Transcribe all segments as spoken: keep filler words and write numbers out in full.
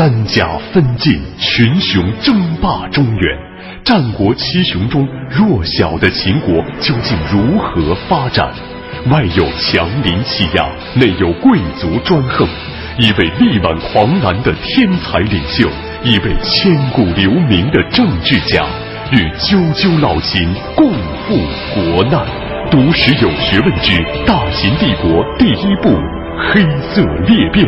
三甲分晋，群雄争霸中原。战国七雄中弱小的秦国究竟如何发展？外有强邻欺压，内有贵族专横。一位力挽狂澜的天才领袖，一位千古留名的政治家，与赳赳老秦共赴国难。读史有学问之大秦帝国第一部《黑色裂变》。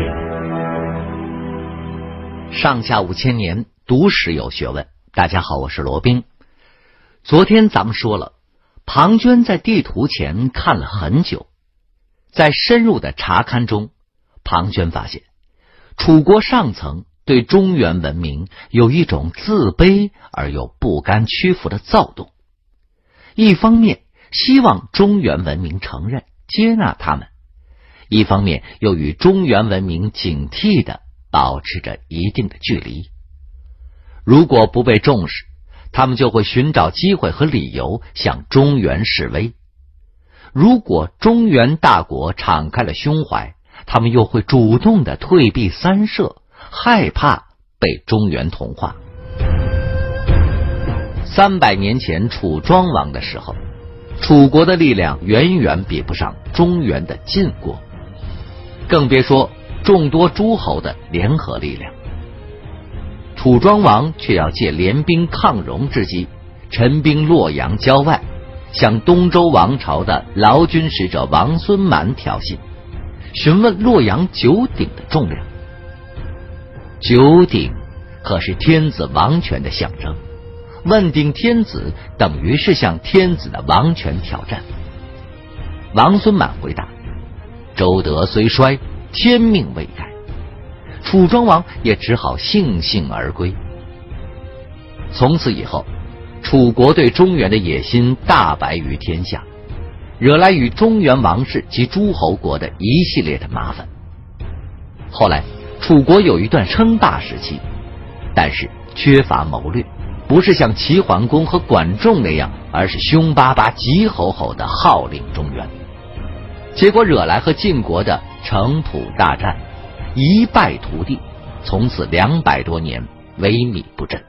上下五千年，读史有学问。大家好，我是罗宾。昨天咱们说了，庞涓在地图前看了很久，在深入的查勘中，庞涓发现楚国上层对中原文明有一种自卑而又不甘屈服的躁动。一方面希望中原文明承认接纳他们，一方面又与中原文明警惕地保持着一定的距离。如果不被重视，他们就会寻找机会和理由向中原示威。如果中原大国敞开了胸怀，他们又会主动的退避三舍，害怕被中原同化。三百年前楚庄王的时候，楚国的力量远远比不上中原的晋国，更别说众多诸侯的联合力量。楚庄王却要借联兵抗戎之机，陈兵洛阳郊外，向东周王朝的劳军使者王孙满挑衅，询问洛阳九鼎的重量。九鼎可是天子王权的象征，问鼎天子等于是向天子的王权挑战。王孙满回答：周德虽衰，天命未改。楚庄王也只好悻悻而归。从此以后，楚国对中原的野心大白于天下，惹来与中原王室及诸侯国的一系列的麻烦。后来楚国有一段称霸时期，但是缺乏谋略，不是像齐桓公和管仲那样，而是凶巴巴急吼吼的号令中原，结果惹来和晋国的城濮大战，一败涂地，从此两百多年萎靡不振。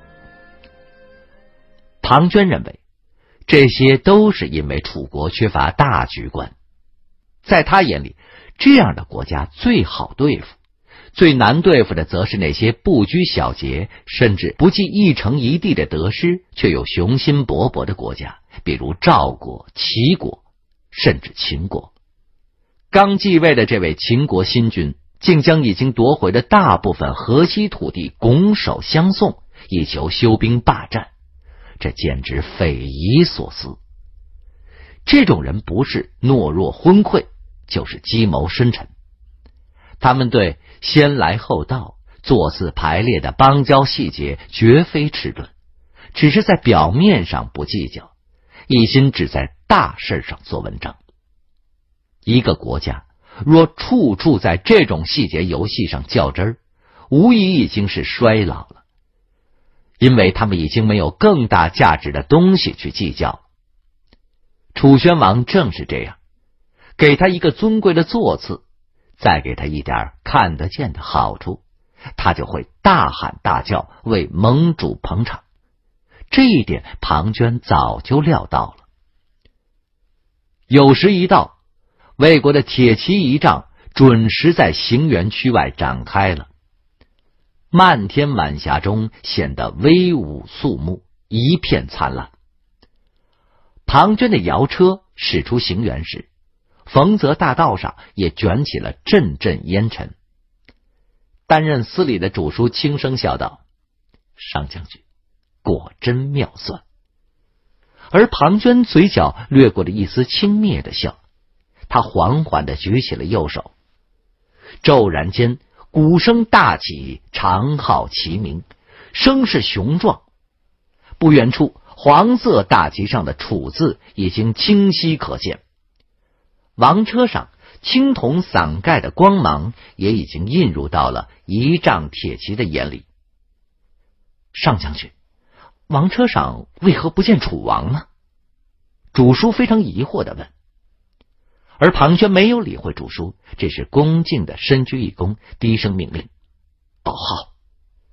庞涓认为，这些都是因为楚国缺乏大局观。在他眼里，这样的国家最好对付，最难对付的则是那些不拘小节，甚至不计一城一地的得失，却又雄心勃勃的国家，比如赵国、齐国，甚至秦国。刚继位的这位秦国新君，竟将已经夺回的大部分河西土地拱手相送，以求休兵霸占，这简直匪夷所思。这种人不是懦弱昏聩，就是计谋深沉。他们对先来后到、座次排列的邦交细节绝非迟钝，只是在表面上不计较，一心只在大事上做文章。一个国家若处处在这种细节游戏上较真儿，无疑已经是衰老了，因为他们已经没有更大价值的东西去计较。楚宣王正是这样，给他一个尊贵的座次，再给他一点看得见的好处，他就会大喊大叫，为盟主捧场。这一点庞涓早就料到了。酉时一到，魏国的铁骑仪仗准时在荥原区外展开了，漫天晚霞中显得威武肃穆，一片灿烂。庞涓的摇车驶出荥原时，冯泽大道上也卷起了阵阵烟尘。担任司礼的主书轻声笑道：上将军果真妙算。而庞涓嘴角掠过了一丝轻蔑的笑，他缓缓地举起了右手，骤然间鼓声大起，长号齐鸣，声势雄壮。不远处黄色大旗上的楚字已经清晰可见，王车上青铜伞盖的光芒也已经映入到了仪仗铁骑的眼里。上将军，王车上为何不见楚王呢？主书非常疑惑地问。而庞涓没有理会主书，只是恭敬地深鞠一躬，低声命令：报号。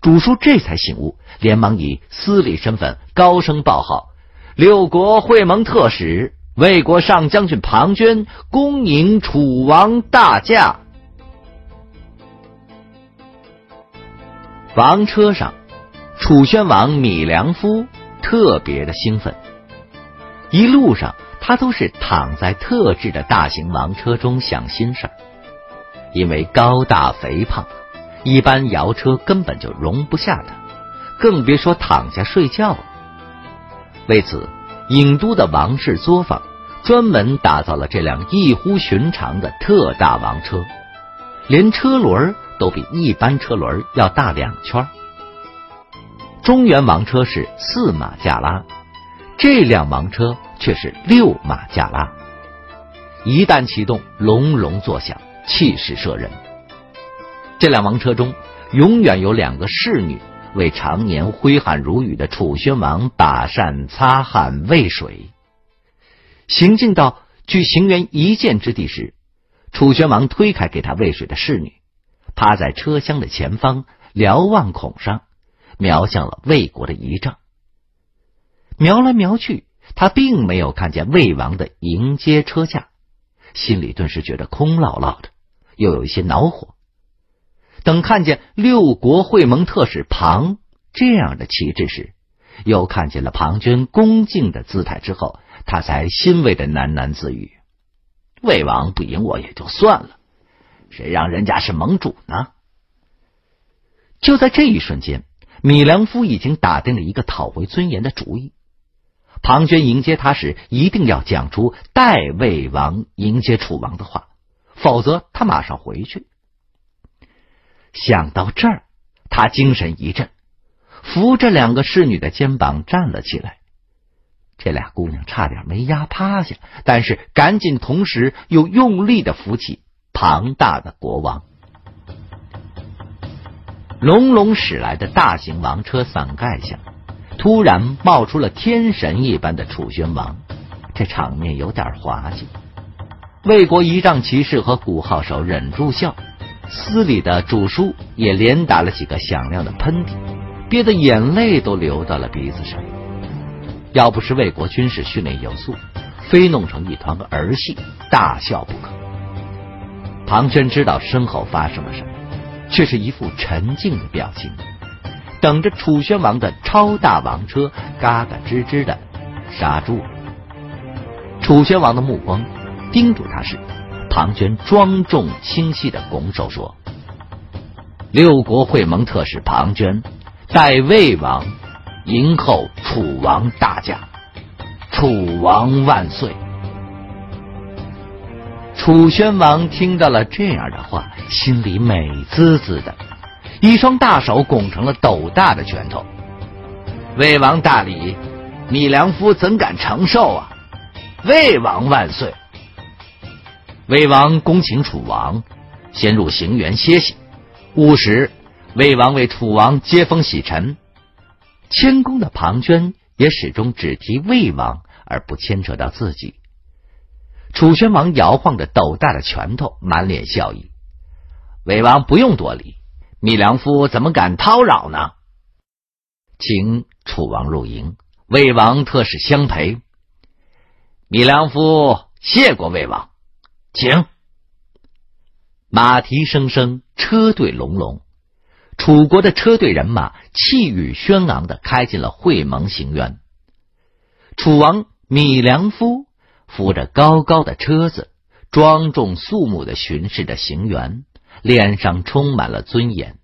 主书这才醒悟，连忙以司礼身份高声报号：六国会盟特使魏国上将军庞涓恭迎楚王大驾。王车上，楚宣王米良夫特别的兴奋，一路上他都是躺在特制的大型王车中想心事儿。因为高大肥胖，一般摇车根本就容不下他，更别说躺下睡觉了。为此，郢都的王室作坊专门打造了这辆异乎寻常的特大王车，连车轮都比一般车轮要大两圈。中原王车是四马架拉，这辆王车却是六马架拉，一旦启动，隆隆作响，气势慑人。这辆王车中永远有两个侍女为常年挥汗如雨的楚宣王把扇、擦汗、喂水。行进到距行辕一箭之地时，楚宣王推开给他喂水的侍女，趴在车厢的前方瞭望孔上，瞄向了魏国的仪仗。瞄来瞄去，他并没有看见魏王的迎接车驾，心里顿时觉得空落落的，又有一些恼火。等看见六国会盟特使庞这样的旗帜时，又看见了庞涓恭敬的姿态之后，他才欣慰的喃喃自语：魏王不迎我也就算了，谁让人家是盟主呢？就在这一瞬间，米良夫已经打定了一个讨回尊严的主意。庞涓迎接他时，一定要讲出代魏王迎接楚王的话，否则他马上回去。想到这儿，他精神一振，扶着两个侍女的肩膀站了起来。这俩姑娘差点没压趴下，但是赶紧同时又用力地扶起庞大的国王。隆隆驶来的大型王车伞盖下，突然冒出了天神一般的楚宣王，这场面有点滑稽。魏国仪仗骑士和鼓号手忍住笑，司礼的主书也连打了几个响亮的喷嚏，憋得眼泪都流到了鼻子上。要不是魏国军事训练有素，非弄成一团个儿戏，大笑不可。庞涓知道身后发生了什么，却是一副沉静的表情，等着楚宣王的超大王车嘎嘎吱吱的刹住了。楚宣王的目光盯住他时，庞涓庄重清晰的拱手说：六国会盟特使庞涓代魏王迎候楚王大驾，楚王万岁。楚宣王听到了这样的话，心里美滋滋的，一双大手拱成了斗大的拳头。魏王大礼，米良夫怎敢承受啊？魏王万岁！魏王恭请楚王先入行辕歇息，午时魏王为楚王接风洗尘。谦恭的庞涓也始终只提魏王，而不牵扯到自己。楚宣王摇晃着斗大的拳头，满脸笑意：魏王不用多礼，米良夫怎么敢叨扰呢？请楚王入营，魏王特使相陪。米良夫谢过魏王，请。马蹄声声，车队隆隆，楚国的车队人马气宇轩昂地开进了会盟行辕。楚王米良夫扶着高高的车子，庄重肃穆地巡视着行辕，脸上充满了尊严。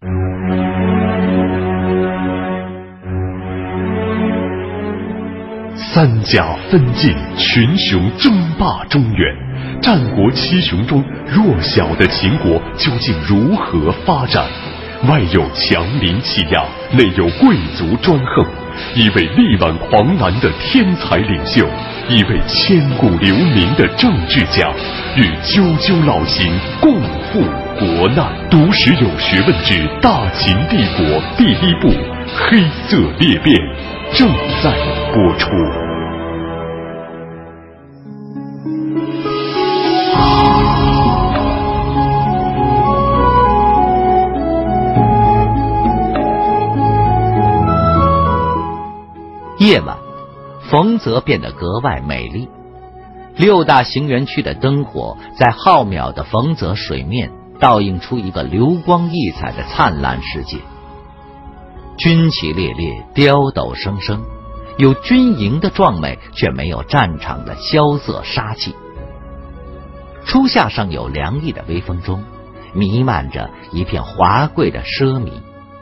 三甲分晋，群雄争霸中原，战国七雄中弱小的秦国究竟如何发展？外有强邻欺压，内有贵族专横，一位力挽狂澜的天才领袖，一位千古留名的政治家，欲赳赳老行，共赴国难。读史有学问之大秦帝国第一部《黑色裂变》正在播出。 夜晚，冯泽变得格外美丽。六大行园区的灯火在浩渺的冯泽水面倒映出一个流光溢彩的灿烂世界。军旗猎猎，雕斗生生，有军营的壮美，却没有战场的萧瑟杀气。初夏尚有凉意的微风中，弥漫着一片华贵的奢靡。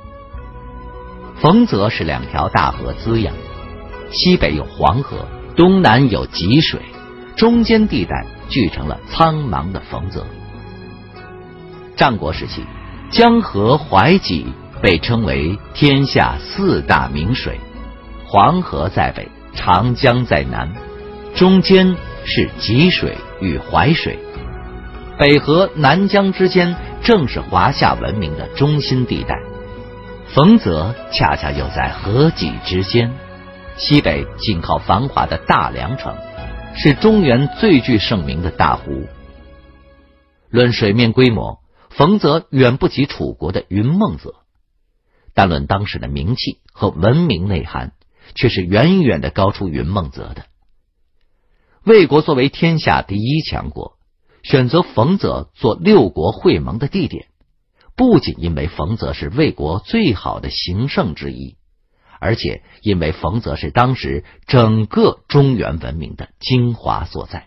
冯泽是两条大河滋养，西北有黄河，东南有济水，中间地带聚成了苍茫的冯泽。战国时期，江河淮济被称为天下四大名水，黄河在北，长江在南，中间是济水与淮水。北河南江之间正是华夏文明的中心地带，冯泽恰恰又在河济之间，西北紧靠繁华的大梁城，是中原最具盛名的大湖。论水面规模，冯泽远不及楚国的云梦泽，但论当时的名气和文明内涵，却是远远的高出云梦泽的。魏国作为天下第一强国，选择冯泽做六国会盟的地点，不仅因为冯泽是魏国最好的行胜之一，而且因为冯泽是当时整个中原文明的精华所在。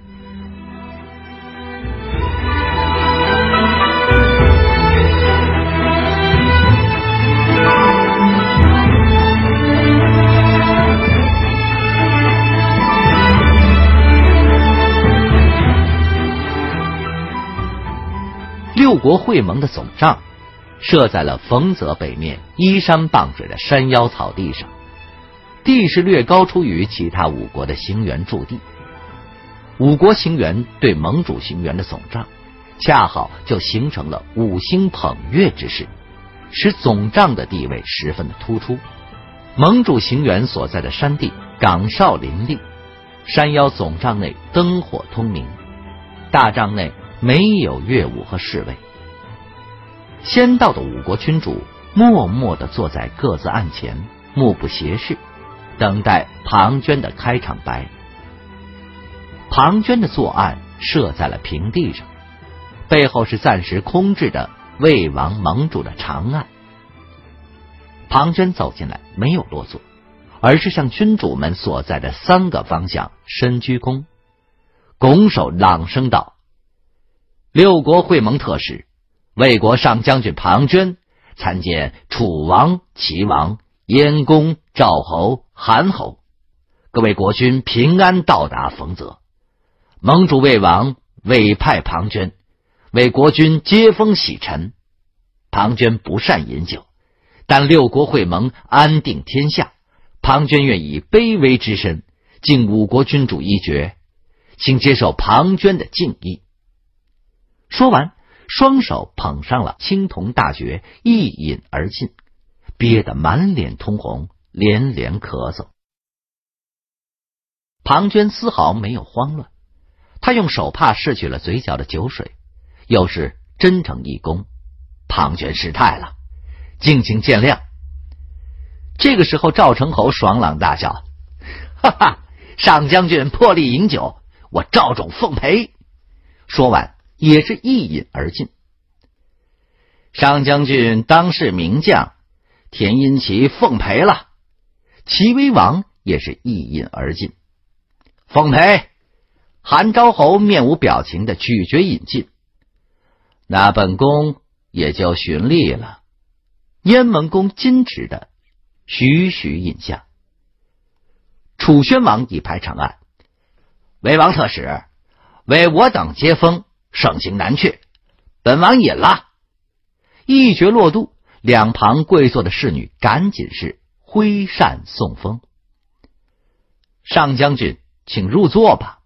六国会盟的总帐设在了冯泽北面依山傍水的山腰草地上，地势略高出于其他五国的行辕驻地。五国行辕对盟主行辕的总帐，恰好就形成了五星捧月之势，使总帐的地位十分的突出。盟主行辕所在的山地岗哨林立，山腰总帐内灯火通明，大帐内没有乐舞和侍卫。先到的五国君主默默地坐在各自案前，目不斜视，等待庞涓的开场白。庞涓的坐案设在了平地上，背后是暂时空置的魏王盟主的长案。庞涓走进来，没有落座，而是向君主们所在的三个方向深鞠躬，拱手朗声道：六国会盟特使，魏国上将军庞涓参见楚王、齐王、燕公、赵侯、韩侯，各位国君平安到达冯泽。盟主魏王委派庞涓为国君接风洗尘。庞涓不善饮酒，但六国会盟安定天下，庞涓愿以卑微之身敬五国君主一爵，请接受庞涓的敬意。说完，双手捧上了青铜大爵，一饮而尽，憋得满脸通红，连连咳嗽。庞涓丝毫没有慌乱，他用手帕拭去了嘴角的酒水，又是真诚一躬：庞涓失态了，敬请见谅。这个时候，赵成侯爽朗大笑：哈哈，上将军破例饮酒，我赵种奉陪。说完也是一饮而尽。上将军当是名将，田因其奉陪了。齐威王也是一饮而尽。奉陪。韩昭侯面无表情的咀嚼饮尽。那本宫也就循例了。燕文公矜持的徐徐饮下。楚宣王一拍长案：魏王特使，为我等接风，盛情难却，本王饮了。一决落肚，两旁跪坐的侍女赶紧是挥扇送风。上将军请入座吧。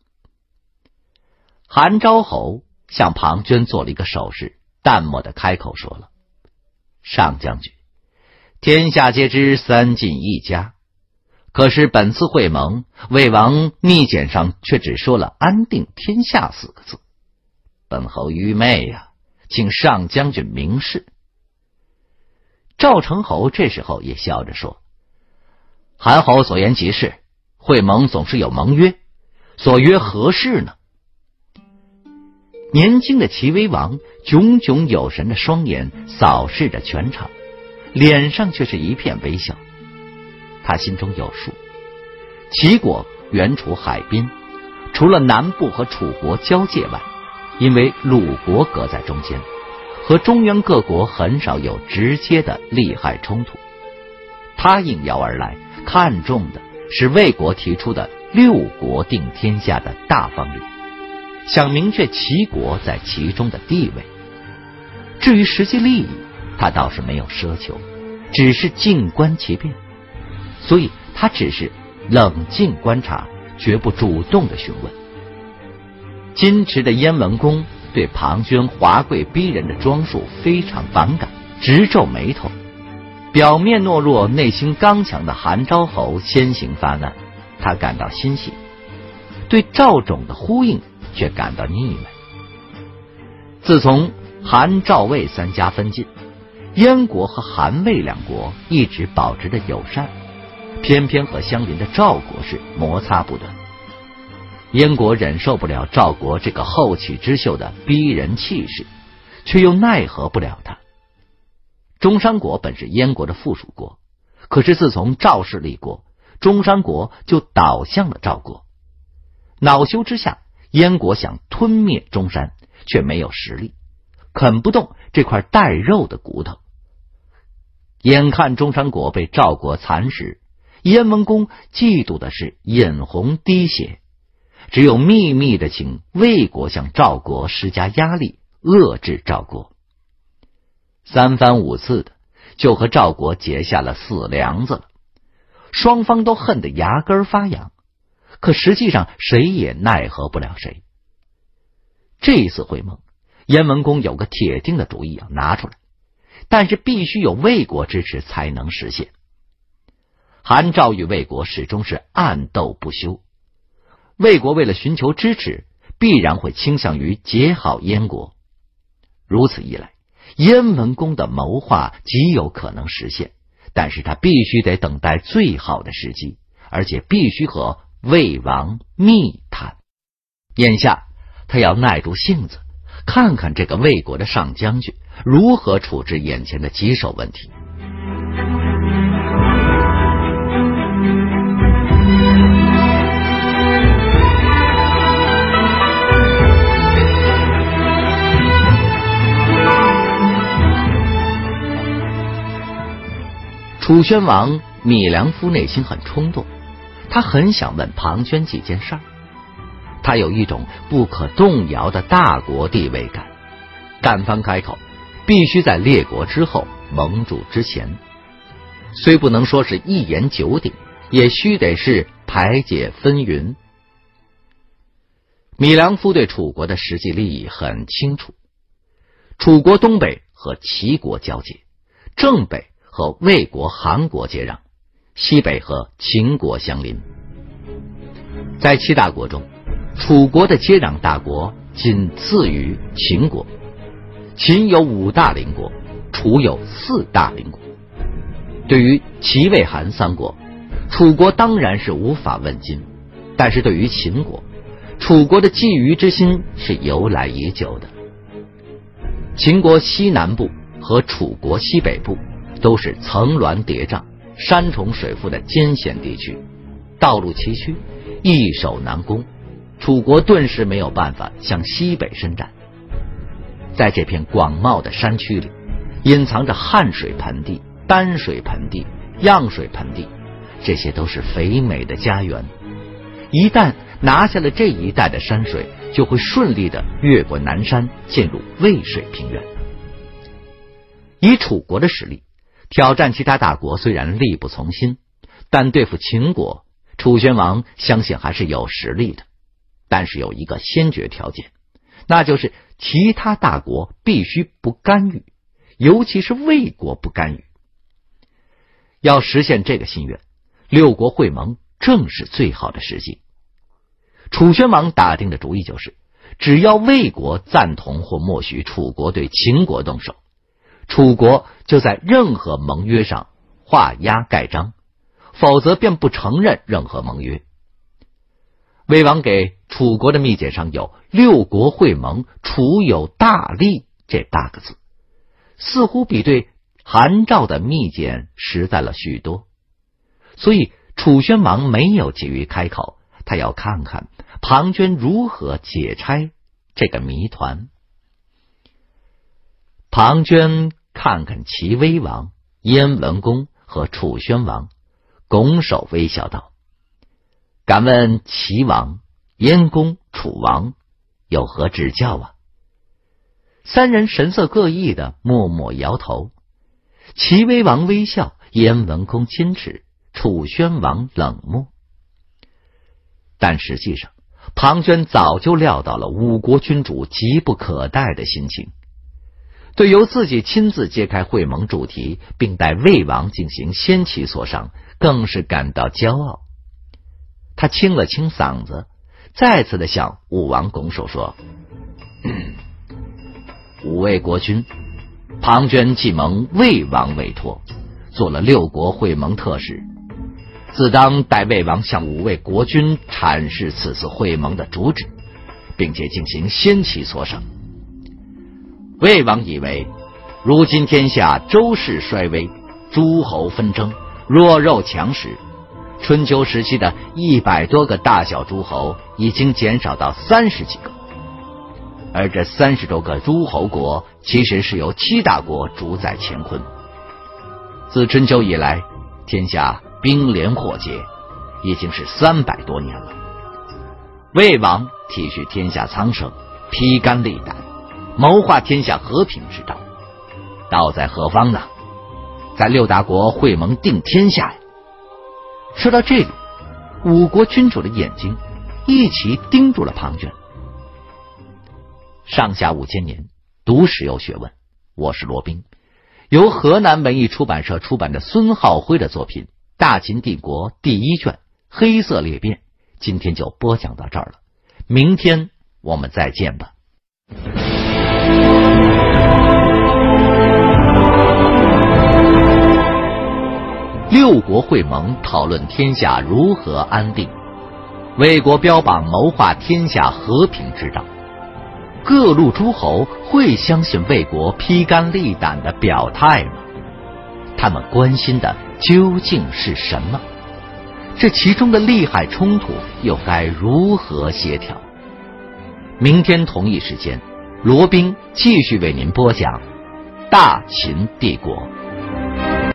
韩昭侯向庞涓做了一个手势，淡漠的开口说了：上将军，天下皆知三晋一家，可是本次会盟，魏王密简上却只说了安定天下四个字，本侯愚昧呀、啊，请上将军明示。赵成侯这时候也笑着说： 韩侯所言极是，会盟总是有盟约，所约何事呢？年轻的齐威王炯炯有神的双眼扫视着全场，脸上却是一片微笑。他心中有数，齐国原处海滨，除了南部和楚国交界外，因为鲁国隔在中间，和中原各国很少有直接的利害冲突。他应邀而来，看重的是魏国提出的六国定天下的大方略，想明确齐国在其中的地位。至于实际利益，他倒是没有奢求，只是静观其变。所以他只是冷静观察，绝不主动的询问。矜持的燕文公对庞涓华贵逼人的装束非常反感，直皱眉头。表面懦弱内心刚强的韩昭侯先行发难，他感到欣喜，对赵种的呼应却感到腻闷。自从韩赵魏三家分晋，燕国和韩魏两国一直保持着友善，偏偏和相邻的赵国是摩擦不断。燕国忍受不了赵国这个后起之秀的逼人气势，却又奈何不了他。中山国本是燕国的附属国，可是自从赵氏立国，中山国就倒向了赵国。恼羞之下，燕国想吞灭中山，却没有实力，啃不动这块带肉的骨头。眼看中山国被赵国蚕食，燕文公嫉妒的是眼红滴血，只有秘密的请魏国向赵国施加压力，遏制赵国。三番五次的就和赵国结下了死梁子了，双方都恨得牙根发痒，可实际上谁也奈何不了谁。这一次会盟，燕文公有个铁定的主意要拿出来，但是必须有魏国支持才能实现。韩赵与魏国始终是暗斗不休，魏国为了寻求支持，必然会倾向于结好燕国。如此一来，燕文公的谋划极有可能实现，但是他必须得等待最好的时机，而且必须和魏王密谈。眼下他要耐住性子，看看这个魏国的上将军如何处置眼前的棘手问题。楚宣王芈良夫内心很冲动，他很想问庞涓几件事儿。他有一种不可动摇的大国地位感，敢方开口，必须在列国之后，盟主之前。虽不能说是一言九鼎，也须得是排解纷纭。芈良夫对楚国的实际利益很清楚，楚国东北和齐国交界，正北和魏国、韩国接壤，西北和秦国相邻。在七大国中，楚国的接壤大国仅次于秦国，秦有五大邻国，楚有四大邻国。对于齐、魏、韩三国，楚国当然是无法问津，但是对于秦国，楚国的觊觎之心是由来已久的。秦国西南部和楚国西北部都是层峦叠嶂、山重水复的艰险地区，道路崎岖，易守难攻，楚国顿时没有办法向西北伸展。在这片广袤的山区里，隐藏着汉水盆地、丹水盆地、漾水盆地，这些都是肥美的家园。一旦拿下了这一带的山水，就会顺利的越过南山，进入渭水平原。以楚国的实力，挑战其他大国虽然力不从心，但对付秦国，楚宣王相信还是有实力的。但是有一个先决条件，那就是其他大国必须不干预，尤其是魏国不干预。要实现这个心愿，六国会盟正是最好的时机。楚宣王打定的主意就是，只要魏国赞同或默许楚国对秦国动手，楚国就在任何盟约上画押盖章， 否则便不承认任何盟约。魏王给楚国的密简上有六国会盟，楚有大利这八个字，似乎比对韩赵的密简实在了许多。所以楚宣王没有急于开口，他要看看庞涓如何解拆这个谜团。庞涓看看齐威王、燕文公和楚宣王，拱手微笑道：敢问齐王、燕公、楚王有何指教啊？三人神色各异的默默摇头。齐威王微笑，燕文公矜持，楚宣王冷漠。但实际上，庞涓早就料到了五国君主急不可待的心情，对由自己亲自揭开会盟主题，并带魏王进行先期磋商，更是感到骄傲。他清了清嗓子，再次的向武王拱手说：五位国君，庞涓既蒙魏王委托，做了六国会盟特使，自当代魏王向五位国君阐释此次会盟的主旨，并且进行先期磋商。魏王以为，如今天下周氏衰微，诸侯纷争，弱肉强食，春秋时期的一百多个大小诸侯已经减少到三十几个，而这三十多个诸侯国其实是由七大国主宰乾坤。自春秋以来，天下兵连祸结，已经是三百多年了。魏王体恤天下苍生，披肝沥胆，谋划天下和平之道，道在何方呢？在六大国会盟定天下呀！说到这里，五国君主的眼睛一起盯住了庞涓。上下五千年，读史有学问，我是罗宾。由河南文艺出版社出版的孙浩辉的作品《大秦帝国》第一卷《黑色裂变》，今天就播讲到这儿了，明天我们再见吧。六国会盟讨论天下如何安定，魏国标榜谋划天下和平之道。各路诸侯会相信魏国披肝沥胆的表态吗？他们关心的究竟是什么？这其中的利害冲突又该如何协调？明天同一时间，罗宾继续为您播讲《大秦帝国》。